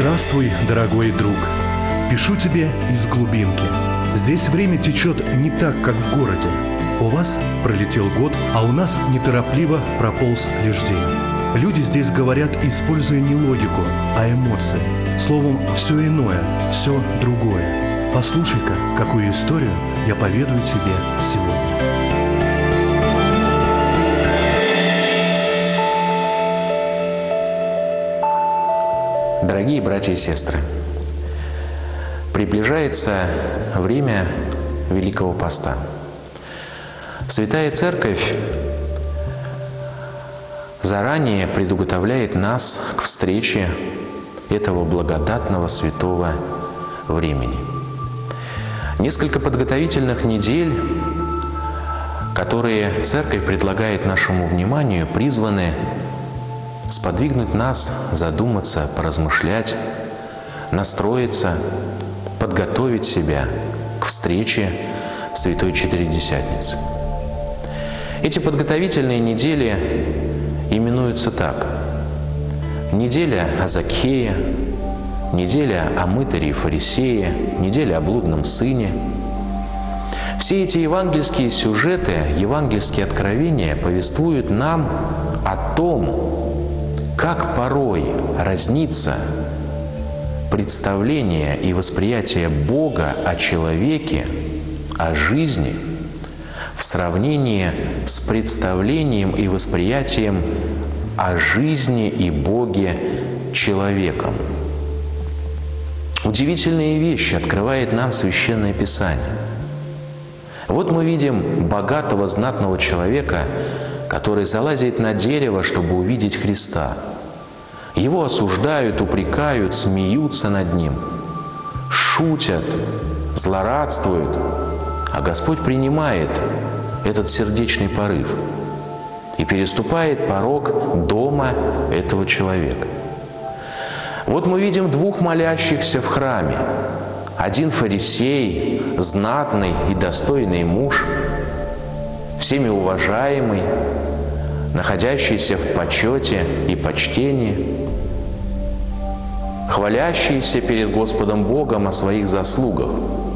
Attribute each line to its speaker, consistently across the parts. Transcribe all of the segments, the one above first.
Speaker 1: Здравствуй, дорогой друг. Пишу тебе из глубинки. Здесь время течет не так, как в городе. У вас пролетел год, а у нас неторопливо прополз лишь день. Люди здесь говорят, используя не логику, а эмоции. Словом, все иное, все другое. Послушай-ка, какую историю я поведаю тебе сегодня.
Speaker 2: Дорогие братья и сестры, приближается время Великого Поста. Святая Церковь заранее предуготовляет нас к встрече этого благодатного святого времени. Несколько подготовительных недель, которые Церковь предлагает нашему вниманию, призваны сподвигнуть нас задуматься, поразмышлять, настроиться, подготовить себя к встрече Святой Четыредесятницы. Эти подготовительные недели именуются так: неделя о Закхее, неделя о мытаре и фарисее, неделя о блудном сыне. Все эти евангельские сюжеты, евангельские откровения повествуют нам о том, как порой разнится представление и восприятие Бога о человеке, о жизни в сравнении с представлением и восприятием о жизни и Боге человеком. Удивительные вещи открывает нам Священное Писание. Вот мы видим богатого, знатного человека, который залазит на дерево, чтобы увидеть Христа. Его осуждают, упрекают, смеются над ним, шутят, злорадствуют, а Господь принимает этот сердечный порыв и переступает порог дома этого человека. Вот мы видим двух молящихся в храме. Один фарисей, знатный и достойный муж, всеми уважаемый, находящийся в почете и почтении, хвалящийся перед Господом Богом о своих заслугах.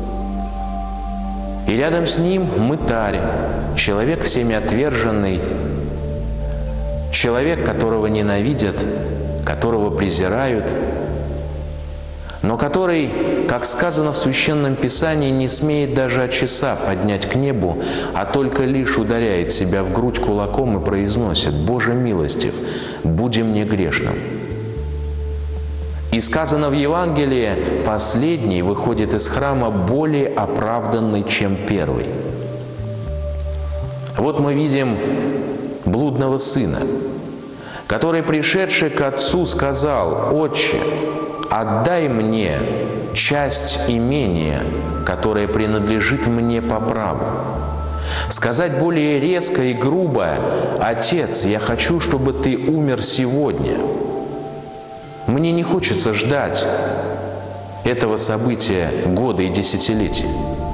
Speaker 2: И рядом с ним мытарь, человек всеми отверженный, человек, которого ненавидят, которого презирают, но который, как сказано в Священном Писании, не смеет даже от часа поднять к небу, а только лишь ударяет себя в грудь кулаком и произносит: «Боже милостив, буди мне грешным». И сказано в Евангелии, последний выходит из храма более оправданный, чем первый. Вот мы видим блудного сына, который, пришедший к отцу, сказал: «Отче, отдай мне часть имения, которая принадлежит мне по праву». Сказать более резко и грубо: «Отец, я хочу, чтобы ты умер сегодня. Мне не хочется ждать этого события года и десятилетия».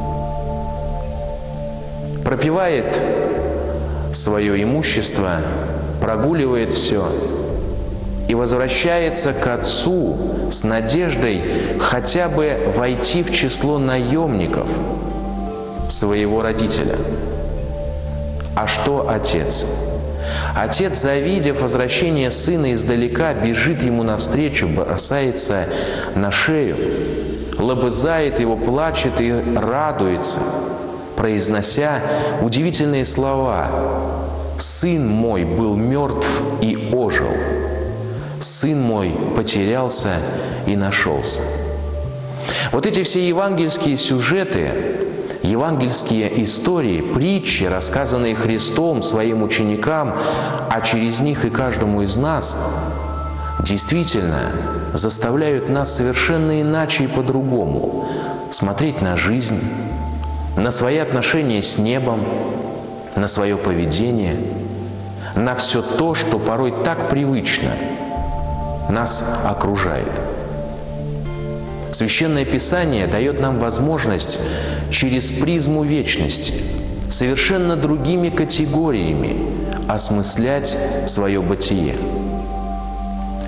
Speaker 2: Пропивает свое имущество, прогуливает все и возвращается к отцу с надеждой хотя бы войти в число наемников своего родителя. А что отец? Отец, завидев возвращение сына издалека, бежит ему навстречу, бросается на шею, лобызает его, плачет и радуется, произнося удивительные слова: «Сын мой был мертв и ожил, сын мой потерялся и нашелся». Вот эти все евангельские сюжеты, евангельские истории, притчи, рассказанные Христом своим ученикам, а через них и каждому из нас, действительно заставляют нас совершенно иначе и по-другому смотреть на жизнь, на свои отношения с небом, на свое поведение, на все то, что порой так привычно нас окружает. Священное Писание дает нам возможность через призму вечности совершенно другими категориями осмыслять свое бытие.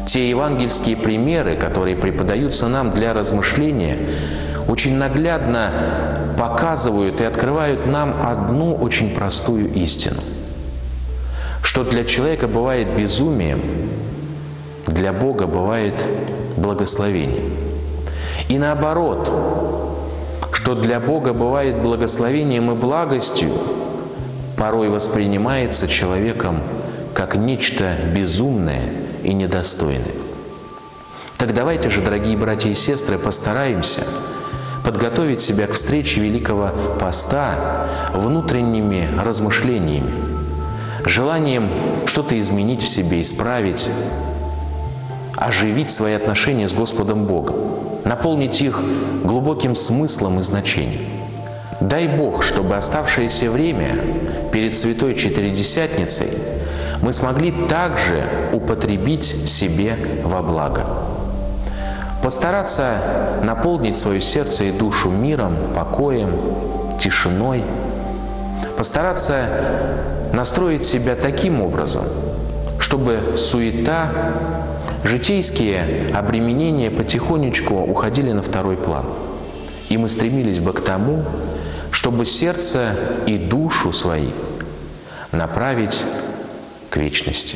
Speaker 2: Те евангельские примеры, которые преподаются нам для размышления, очень наглядно показывают и открывают нам одну очень простую истину. Что для человека бывает безумием, для Бога бывает благословением. И наоборот, что для Бога бывает благословением и благостью, порой воспринимается человеком как нечто безумное и недостойное. Так давайте же, дорогие братья и сестры, постараемся подготовить себя к встрече Великого Поста внутренними размышлениями, желанием что-то изменить в себе, исправить, оживить свои отношения с Господом Богом, наполнить их глубоким смыслом и значением. Дай Бог, чтобы оставшееся время перед Святой Четыредесятницей мы смогли также употребить себе во благо. Постараться наполнить свое сердце и душу миром, покоем, тишиной. Постараться настроить себя таким образом, чтобы суета, житейские обременения потихонечку уходили на второй план. И мы стремились бы к тому, чтобы сердце и душу свои направить к вечности.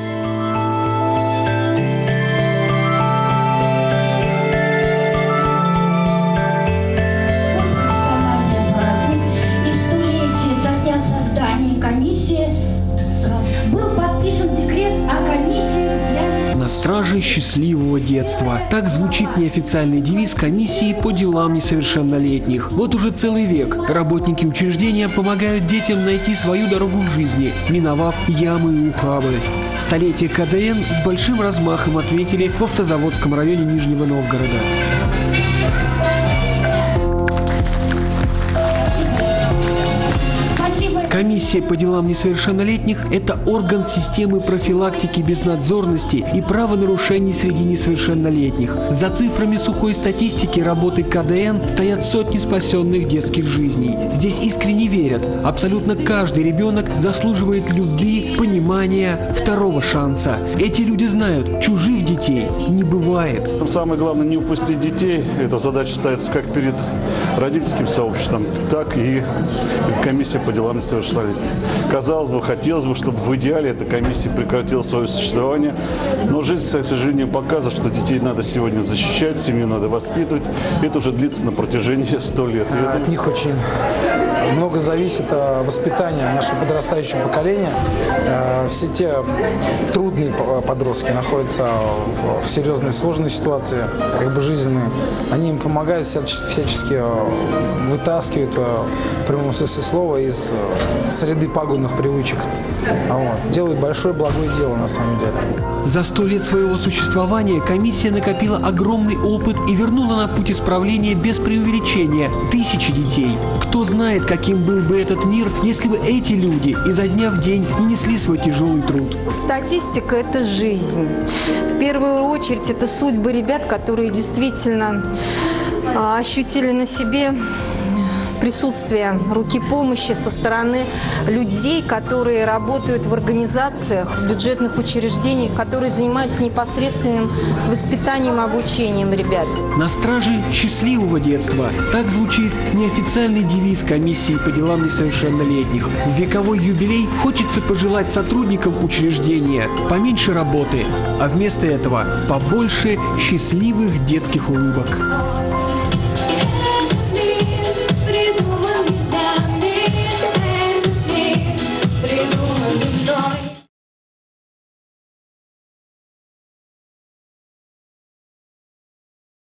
Speaker 3: Профессиональный праздник и 100-летие со дня создания комиссии был подписан декрет о комиссии для...
Speaker 4: На страже счастливого детства. Так звучит неофициальный девиз комиссии по делам несовершеннолетних. Вот уже целый век работники учреждения помогают детям найти свою дорогу в жизни, миновав ямы и ухабы. В столетие КДН с большим размахом отметили в Автозаводском районе Нижнего Новгорода. Комиссия по делам несовершеннолетних – это орган системы профилактики безнадзорности и правонарушений среди несовершеннолетних. За цифрами сухой статистики работы КДН стоят сотни спасенных детских жизней. Здесь искренне верят, абсолютно каждый ребенок заслуживает любви, понимания, второго шанса. Эти люди знают, чужих детей не бывает.
Speaker 5: Самое главное – не упустить детей. Эта задача ставится как перед родительским сообществом, так и перед комиссией по делам несовершеннолетних. Казалось бы, хотелось бы, чтобы в идеале эта комиссия прекратила свое существование, но жизнь, к сожалению, показывает, что детей надо сегодня защищать, семью надо воспитывать. Это уже длится на протяжении 100 лет.
Speaker 6: От них очень много зависит воспитание нашего подрастающего поколения. Все те трудные подростки находятся в серьезной, сложной ситуации, как бы жизненной. Они им помогают, всячески вытаскивают, в прямом смысле слова, из среды пагубных привычек. Делают большое благое дело на самом деле.
Speaker 4: За 100 лет своего существования комиссия накопила огромный опыт и вернула на путь исправления без преувеличения тысячи детей. Кто знает, каким был бы этот мир, если бы эти люди изо дня в день не несли свой тяжелый труд.
Speaker 7: Статистика – это жизнь. В первую очередь, это судьбы ребят, которые действительно ощутили на себе присутствие руки помощи со стороны людей, которые работают в организациях, в бюджетных учреждениях, которые занимаются непосредственным воспитанием и обучением ребят.
Speaker 4: На страже счастливого детства. Так звучит неофициальный девиз комиссии по делам несовершеннолетних. В вековой юбилей хочется пожелать сотрудникам учреждения поменьше работы, а вместо этого побольше счастливых детских улыбок.